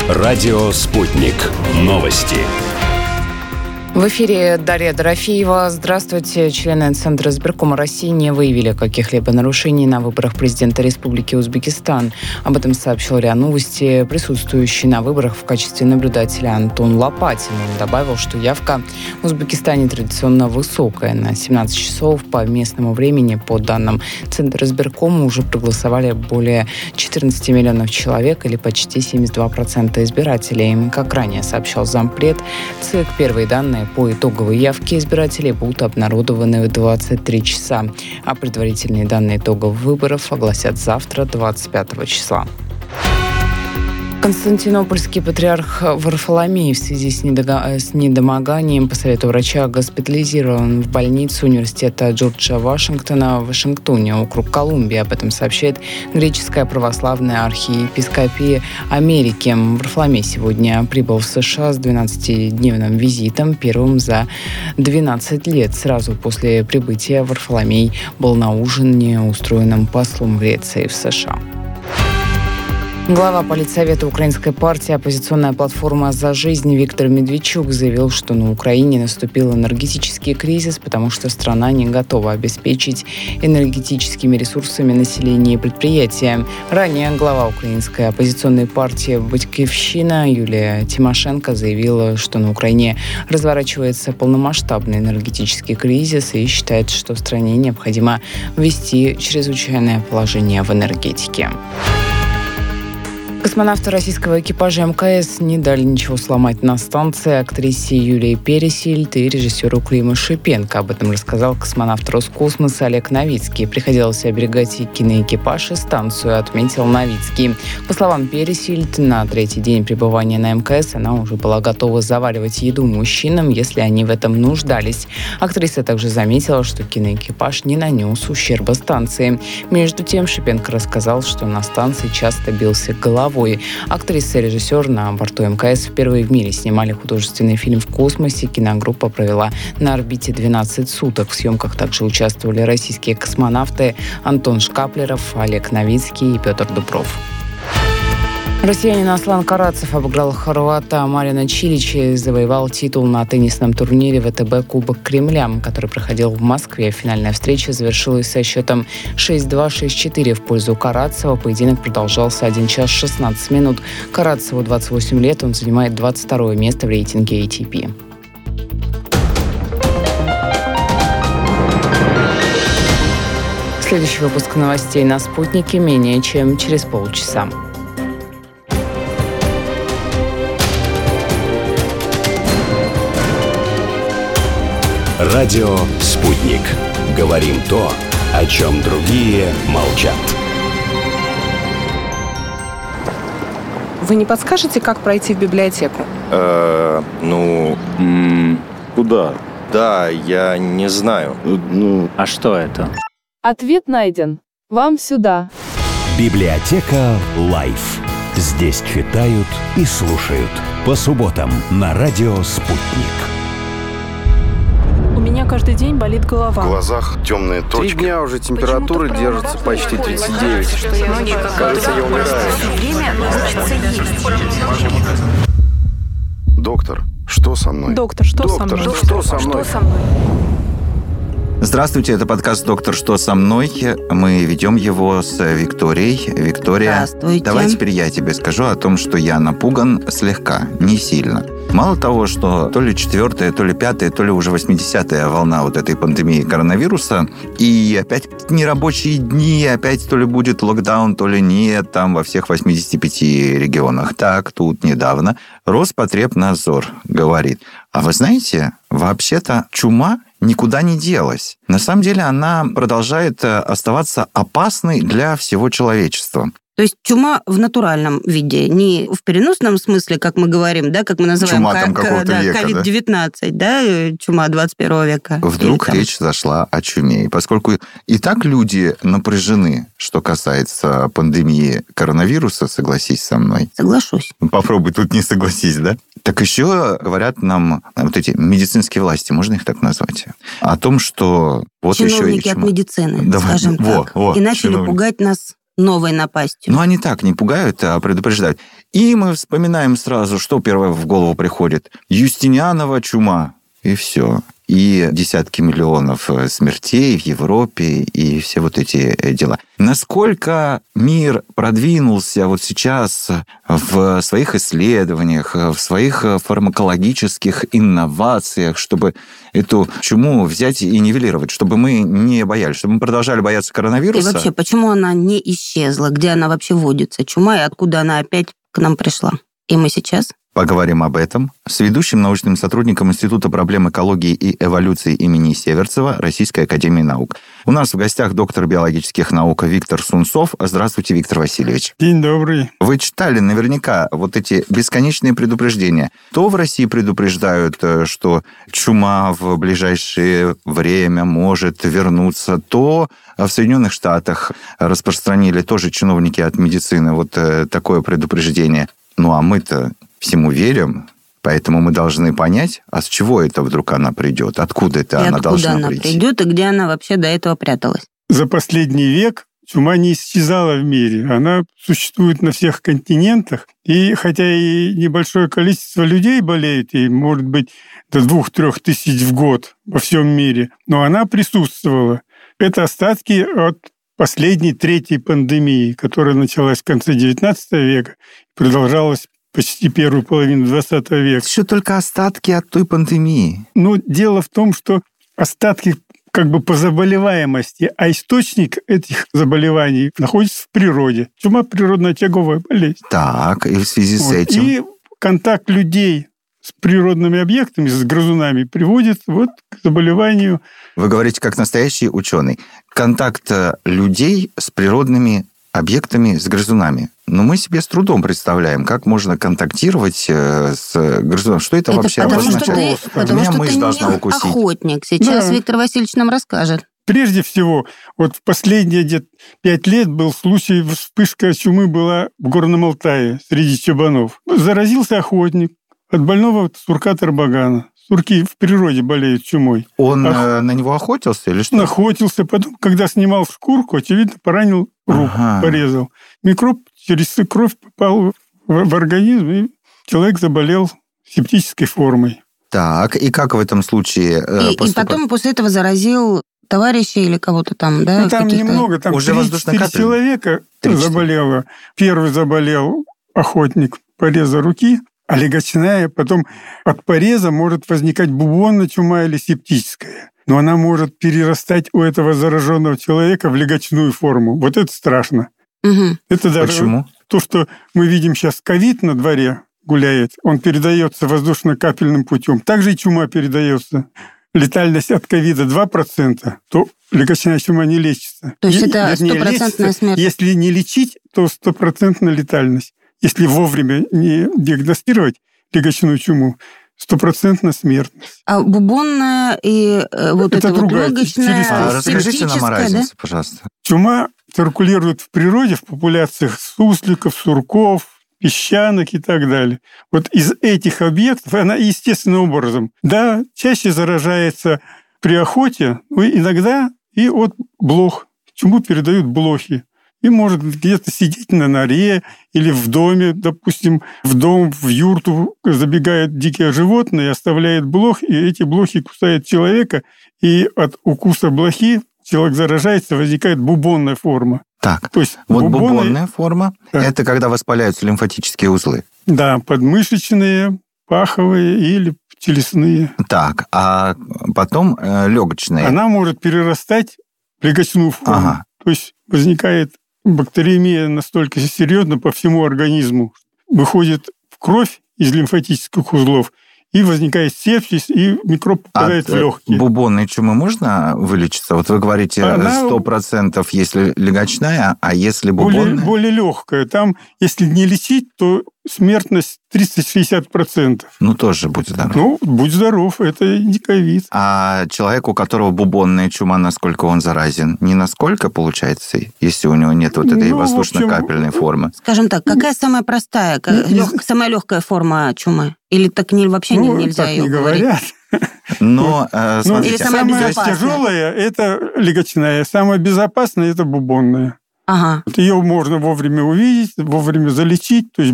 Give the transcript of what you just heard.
Радио «Спутник». Новости. В эфире Дарья Дорофеева. Здравствуйте. Члены Центра избиркома России не выявили каких-либо нарушений на выборах президента Республики Узбекистан. Об этом сообщил РИА Новости присутствующий на выборах в качестве наблюдателя Антон Лопатин. Он добавил, что явка в Узбекистане традиционно высокая. На 17 часов по местному времени, по данным Центра избиркома, уже проголосовали более 14 миллионов человек или почти 72% избирателей. Как ранее сообщал зампред ЦИК, первые данные по итоговой явке избирателей будут обнародованы в 23 часа, а предварительные данные итогов выборов огласят завтра, 25 числа. Константинопольский патриарх Варфоломей в связи с недомоганием по совету врача госпитализирован в больницу университета Джорджа Вашингтона в Вашингтоне, округ Колумбия. Об этом сообщает Греческая православная архиепископия Америки. Варфоломей сегодня прибыл в США с 12-дневным визитом, первым за 12 лет. Сразу после прибытия Варфоломей был на ужине, устроенном послом Греции в США. Глава политсовета Украинской партии «Оппозиционная платформа «За жизнь» Виктор Медведчук заявил, что на Украине наступил энергетический кризис, потому что страна не готова обеспечить энергетическими ресурсами население и предприятия. Ранее глава украинской оппозиционной партии «Батькивщина» Юлия Тимошенко заявила, что на Украине разворачивается полномасштабный энергетический кризис и считает, что стране необходимо ввести чрезвычайное положение в энергетике. Космонавты российского экипажа МКС не дали ничего сломать на станции актрисе Юлии Пересильд и режиссеру Климу Шипенко. Об этом рассказал космонавт Роскосмоса Олег Новицкий. Приходилось оберегать и киноэкипаж, и станцию, отметил Новицкий. По словам Пересильд, на третий день пребывания на МКС она уже была готова заваривать еду мужчинам, если они в этом нуждались. Актриса также заметила, что киноэкипаж не нанес ущерба станции. Между тем, Шипенко рассказал, что на станции часто бился головой. Актриса и режиссер на борту МКС впервые в мире снимали художественный фильм в космосе. Киногруппа провела на орбите 12 суток. В съемках также участвовали российские космонавты Антон Шкаплеров, Олег Новицкий и Петр Дубров. Россиянин Аслан Карацев обыграл хорвата Марина Чилича и завоевал титул на теннисном турнире ВТБ «Кубок Кремля», который проходил в Москве. Финальная встреча завершилась со счетом 6-2, 6-4 в пользу Карацева. Поединок продолжался 1 час 16 минут. Карацеву 28 лет, он занимает 22 место в рейтинге ATP. Следующий выпуск новостей на «Спутнике» менее чем через полчаса. Радио «Спутник». Говорим то, о чем другие молчат. Вы не подскажете, как пройти в библиотеку? Куда? Да, я не знаю. А что это? Ответ найден. Вам сюда. Библиотека Лайф. Здесь читают и слушают. По субботам на радио «Спутник». У меня каждый день болит голова. В глазах темные точки. 3 дня уже температура держится почти 39. Кажется, я умираю. Доктор, что со мной? Доктор, что со мной? Что со мной? Здравствуйте, это подкаст «Доктор, что со мной?». Мы ведем его с Викторией. Виктория, здравствуйте. Давай теперь я тебе скажу о том, что я напуган слегка, не сильно. Мало того, что то ли 4-я, то ли 5-я, то ли уже 80-я волна вот этой пандемии коронавируса, и опять нерабочие дни, опять то ли будет локдаун, то ли нет, там во всех 85 регионах. Так, тут недавно Роспотребнадзор говорит, а вы знаете, вообще-то чума никуда не делась. На самом деле она продолжает оставаться опасной для всего человечества. То есть чума в натуральном виде, не в переносном смысле, как мы говорим, да, как мы называем чума там какого-то века, COVID-19, да, чума 21 века. Вдруг речь зашла о чуме. И поскольку и так люди напряжены, что касается пандемии коронавируса, согласись со мной. Соглашусь. Попробуй тут не согласись, да? Так еще говорят нам вот эти медицинские власти, можно их так назвать, о том, что вот чиновники еще и от медицины, скажем так, и начали пугать нас новой напастью. Но они так не пугают, а предупреждают. И мы вспоминаем сразу, что первое в голову приходит. Юстинианова чума. И все. И десятки миллионов смертей в Европе, и все вот эти дела. Насколько мир продвинулся вот сейчас в своих исследованиях, в своих фармакологических инновациях, чтобы эту чуму взять и нивелировать, чтобы мы не боялись, чтобы мы продолжали бояться коронавируса? И вообще, почему она не исчезла? Где она вообще водится, чума, и откуда она опять к нам пришла? И мы сейчас... Поговорим об этом с ведущим научным сотрудником Института проблем экологии и эволюции имени Северцева Российской академии наук. У нас в гостях доктор биологических наук Виктор Сунцов. Здравствуйте, Виктор Васильевич. День добрый. Вы читали наверняка вот эти бесконечные предупреждения. То в России предупреждают, что чума в ближайшее время может вернуться, то в Соединенных Штатах распространили тоже чиновники от медицины вот такое предупреждение. Ну а мы-то всему верим, поэтому мы должны понять, а с чего это вдруг она придет, откуда это она должна прийти. Откуда она придет, и где она вообще до этого пряталась. За последний век чума не исчезала в мире. Она существует на всех континентах. И хотя и небольшое количество людей болеет, и может быть до 2-3 тысяч в год во всем мире, но она присутствовала. Это остатки от последней, третьей пандемии, которая началась в конце XIX века и продолжалась почти первую половину 20 века. Еще только остатки от той пандемии. Но дело в том, что остатки как бы по заболеваемости, а источник этих заболеваний находится в природе. Чума – природная очаговая болезнь. Так, и в связи с этим? И контакт людей с природными объектами, с грызунами, приводит вот к заболеванию. Вы говорите, как настоящий ученый. Контакт людей с природными объектами, с грызунами. Но мы себе с трудом представляем, как можно контактировать с грызуном. Что это вообще обозначает? Потому что ты не охотник. Сейчас Виктор Васильевич нам расскажет. Прежде всего, вот в последние где-то 5 лет был случай, вспышка чумы была в Горном Алтае среди чабанов. Заразился охотник от больного сурка-тарбагана. Сурки в природе болеют чумой. Он на него охотился или что? Охотился. Потом, когда снимал шкурку, очевидно, поранил руку, порезал. Микроб через кровь попал в организм, и человек заболел септической формой. Так, и как в этом случае и потом после этого заразил товарища или кого-то там, да? Ну, там немного, там 3-4 человека заболело. Первый заболел охотник, пореза руки, а легочная, потом от пореза может возникать бубонная чума или септическая. Но она может перерастать у этого зараженного человека в легочную форму. Вот это страшно. Угу. Это даже почему? То, что мы видим сейчас, ковид на дворе гуляет, он передается воздушно-капельным путем. Также и чума передается. Летальность от ковида 2%, то легочная чума не лечится. То есть это стопроцентная смерть? Если не лечить, то стопроцентная летальность. Если вовремя не диагностировать легочную чуму, стопроцентная смертность. А бубонная и вот это вот легочная, расскажите нам о разнице, да? пожалуйста. Чума циркулирует в природе, в популяциях сусликов, сурков, песчанок и так далее. Вот из этих объектов она естественным образом, да, чаще заражается при охоте, но иногда и от блох. Чуму передают блохи. И может где-то сидеть на норе или в доме, допустим, в дом, в юрту забегает дикие животные, оставляет блох, и эти блохи кусают человека, и от укуса блохи человек заражается, возникает бубонная форма. Так, то есть вот бубонная форма, да. Это когда воспаляются лимфатические узлы. Да, подмышечные, паховые или челюстные. Так, а потом легочные. Она может перерастать в легочную форму. Ага. То есть возникает бактериемия настолько серьезно по всему организму. Выходит в кровь из лимфатических узлов, и возникает сепсис, и микроб попадает в легкие. Бубонной чумы можно вылечиться? Вот вы говорите 100%, если легочная, а если бубонная? Более легкая. Там, если не лечить, то смертность 30-60%. Ну, тоже будь здоров. Ну, будь здоров, это не ковид. А человек, у которого бубонная чума, насколько он заразен? Не насколько, получается, если у него нет вот этой воздушно-капельной формы? Скажем так, какая самая простая, самая легкая форма чумы? Или так вообще нельзя так ее не говорят. Но, смотрите, самая тяжелая – это легочная, самая безопасная – это бубонная. Ага. Ее можно вовремя увидеть, вовремя залечить, то есть